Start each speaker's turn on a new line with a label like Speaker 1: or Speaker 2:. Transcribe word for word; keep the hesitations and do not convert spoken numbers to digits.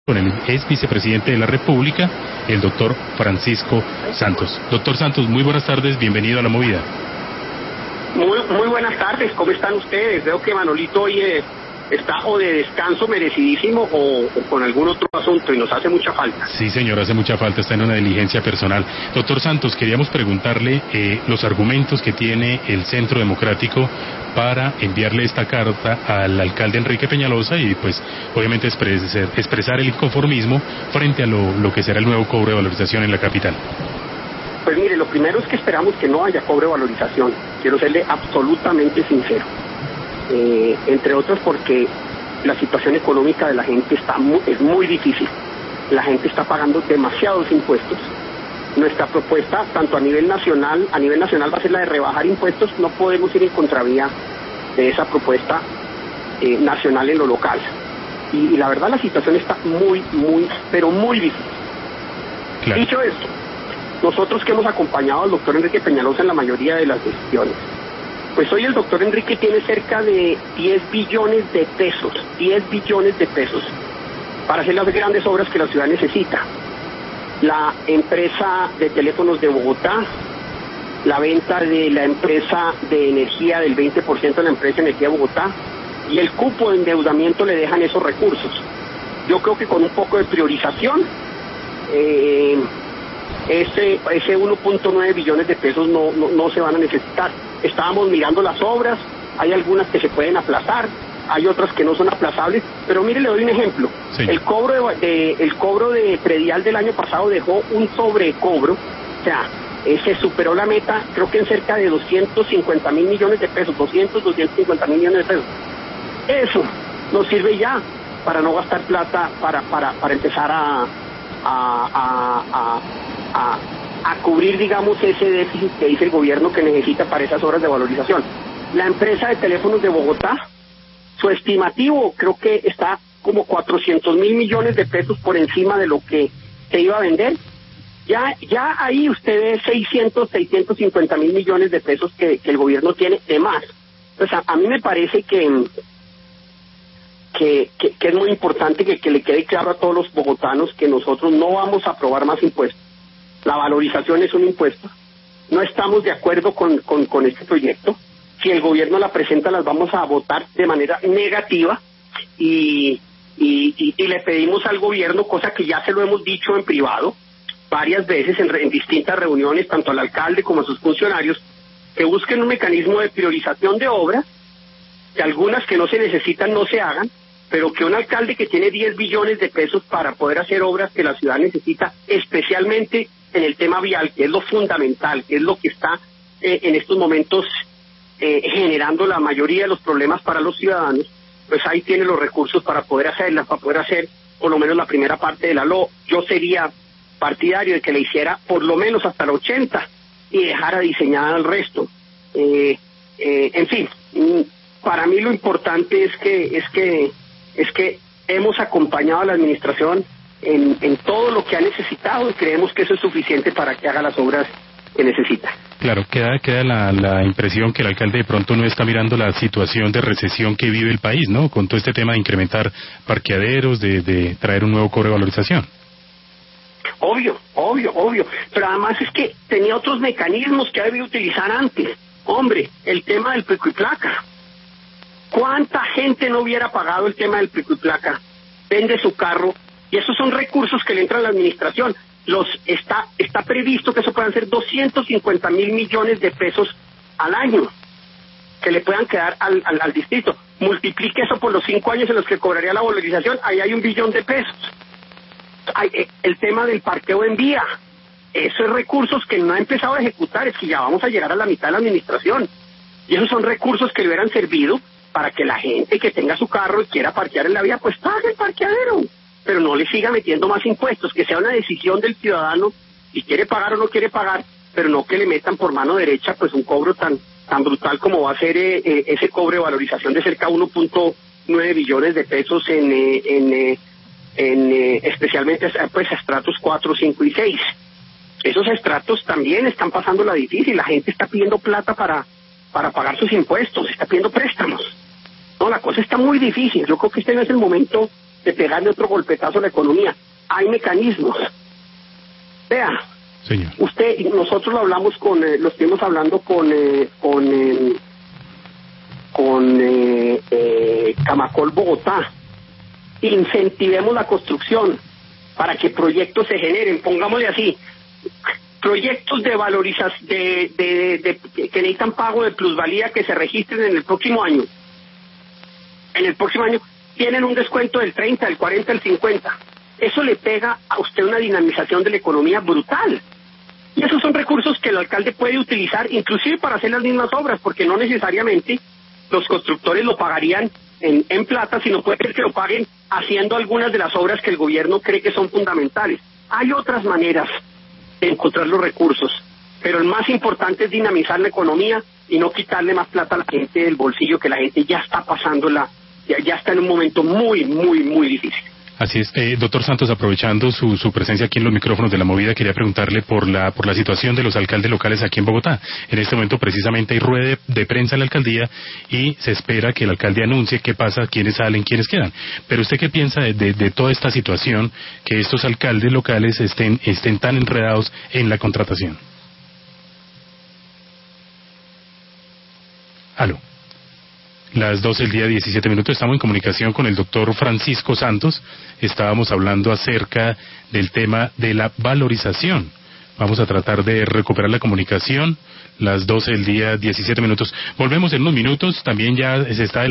Speaker 1: con el ex vicepresidente de la República, el doctor Francisco Santos. Doctor Santos, muy buenas tardes, bienvenido a La Movida.
Speaker 2: Muy, muy buenas tardes, ¿cómo están ustedes? Veo que Manolito hoy eh, está o de descanso merecidísimo o, o con algún otro asunto y nos hace mucha falta.
Speaker 1: Sí, señor, hace mucha falta, está en una diligencia personal. Doctor Santos, queríamos preguntarle eh, los argumentos que tiene el Centro Democrático para enviarle esta carta al alcalde Enrique Peñalosa y pues obviamente expresar, expresar el inconformismo frente a lo, lo que será el nuevo cobro de valorización en la capital.
Speaker 2: Pues mire, lo primero es que esperamos que no haya cobre de valorización, quiero serle absolutamente sincero, eh, entre otros porque la situación económica de la gente está muy, es muy difícil, la gente está pagando demasiados impuestos. Nuestra propuesta, tanto a nivel nacional, a nivel nacional va a ser la de rebajar impuestos, no podemos ir en contravía de esa propuesta eh, nacional en lo local. Y, y la verdad la situación está muy, muy, pero muy difícil. Claro. Dicho esto, nosotros que hemos acompañado al doctor Enrique Peñalosa en la mayoría de las decisiones, pues hoy el doctor Enrique tiene cerca de diez billones de pesos, diez billones de pesos, para hacer las grandes obras que la ciudad necesita. La empresa de teléfonos de Bogotá, la venta de la empresa de energía del veinte por ciento de la empresa de energía de Bogotá, y el cupo de endeudamiento le dejan esos recursos. Yo creo que con un poco de priorización, eh, ese, ese uno punto nueve billones de pesos no, no, no se van a necesitar. Estábamos mirando las obras, hay algunas que se pueden aplazar, hay otras que no son aplazables, pero mire, le doy un ejemplo. Sí. El cobro de, de el cobro de predial del año pasado dejó un sobrecobro, o sea, eh, se superó la meta, creo que en cerca de doscientos cincuenta mil millones de pesos, doscientos, doscientos cincuenta mil millones de pesos. Eso nos sirve ya para no gastar plata, para para para empezar a a, a, a, a, a cubrir, digamos, ese déficit que dice el gobierno que necesita para esas obras de valorización. La empresa de teléfonos de Bogotá, su estimativo creo que está como cuatrocientos mil millones de pesos por encima de lo que se iba a vender. Ya ya ahí usted ve seiscientos, seiscientos cincuenta mil millones de pesos que, que el gobierno tiene de más. Pues a, a mí me parece que que, que, que es muy importante que, que le quede claro a todos los bogotanos que nosotros no vamos a aprobar más impuestos. La valorización es un impuesto. No estamos de acuerdo con, con, con este proyecto. Si el gobierno la presenta, las vamos a votar de manera negativa y, y, y, y le pedimos al gobierno, cosa que ya se lo hemos dicho en privado varias veces en, en distintas reuniones, tanto al alcalde como a sus funcionarios, que busquen un mecanismo de priorización de obras, que algunas que no se necesitan no se hagan, pero que un alcalde que tiene diez billones de pesos para poder hacer obras que la ciudad necesita, especialmente en el tema vial, que es lo fundamental, que es lo que está eh, en estos momentos Eh, generando la mayoría de los problemas para los ciudadanos, pues ahí tiene los recursos para poder hacerlas, para poder hacer por lo menos la primera parte de la L O. Yo sería partidario de que le hiciera por lo menos hasta el ochenta y dejara diseñada el resto. Eh, eh, en fin, para mí lo importante es que es que es que hemos acompañado a la administración en, en todo lo que ha necesitado y creemos que eso es suficiente para que haga las obras que necesita.
Speaker 1: Claro, queda, queda la, la impresión que el alcalde de pronto no está mirando la situación de recesión que vive el país, ¿no? Con todo este tema de incrementar parqueaderos, de, de traer un nuevo cobro de valorización.
Speaker 2: Obvio, obvio, obvio. Pero además es que tenía otros mecanismos que había utilizar antes. Hombre, el tema del pico y placa. ¿Cuánta gente no hubiera pagado el tema del pico y placa? Vende su carro y esos son recursos que le entran a la administración. Los está está previsto que eso puedan ser doscientos cincuenta mil millones de pesos al año que le puedan quedar al, al, al distrito. Multiplique eso por los cinco años en los que cobraría la valorización, ahí hay un billón de pesos. Hay, eh, el tema del parqueo en vía, esos recursos que no ha empezado a ejecutar, es que ya vamos a llegar a la mitad de la administración, y esos son recursos que le hubieran servido para que la gente que tenga su carro y quiera parquear en la vía, pues pague el parqueadero, pero no le siga metiendo más impuestos, que sea una decisión del ciudadano si quiere pagar o no quiere pagar, pero no que le metan por mano derecha pues un cobro tan tan brutal como va a ser eh, eh, ese cobro de valorización de cerca de uno punto nueve billones de pesos en eh, en, eh, en eh, especialmente pues estratos cuatro, cinco y seis. Esos estratos también están pasando la difícil, la gente está pidiendo plata para para pagar sus impuestos, está pidiendo préstamos. No, la cosa está muy difícil. Yo creo que este no es el momento de pegarle otro golpetazo a la economía. Hay mecanismos. Vea,
Speaker 1: señor.
Speaker 2: Usted, nosotros lo hablamos con, eh, lo estuvimos hablando con, eh, con, eh, con eh, eh, Camacol Bogotá. Incentivemos la construcción para que proyectos se generen, pongámosle así, proyectos de valorización, de, de, de, que necesitan pago de plusvalía que se registren en el próximo año. En el próximo año tienen un descuento del treinta, del cuarenta, del cincuenta. Eso le pega a usted una dinamización de la economía brutal. Y esos son recursos que el alcalde puede utilizar inclusive para hacer las mismas obras, porque no necesariamente los constructores lo pagarían en, en plata, sino puede ser que lo paguen haciendo algunas de las obras que el gobierno cree que son fundamentales. Hay otras maneras de encontrar los recursos, pero el más importante es dinamizar la economía y no quitarle más plata a la gente del bolsillo, que la gente ya está pasándola, ya, ya está en un momento muy, muy, muy difícil.
Speaker 1: Así es. Eh, doctor Santos, aprovechando su, su presencia aquí en los micrófonos de La Movida, quería preguntarle por la por la situación de los alcaldes locales aquí en Bogotá. En este momento precisamente hay rueda de, de prensa en la alcaldía y se espera que el alcalde anuncie qué pasa, quiénes salen, quiénes quedan. Pero ¿usted qué piensa de, de, de toda esta situación, que estos alcaldes locales estén, estén tan enredados en la contratación? Aló. Las doce del día, diecisiete minutos, estamos en comunicación con el doctor Francisco Santos. Estábamos hablando acerca del tema de la valorización. Vamos a tratar de recuperar la comunicación. Las doce del día, diecisiete minutos. Volvemos en unos minutos. También ya se está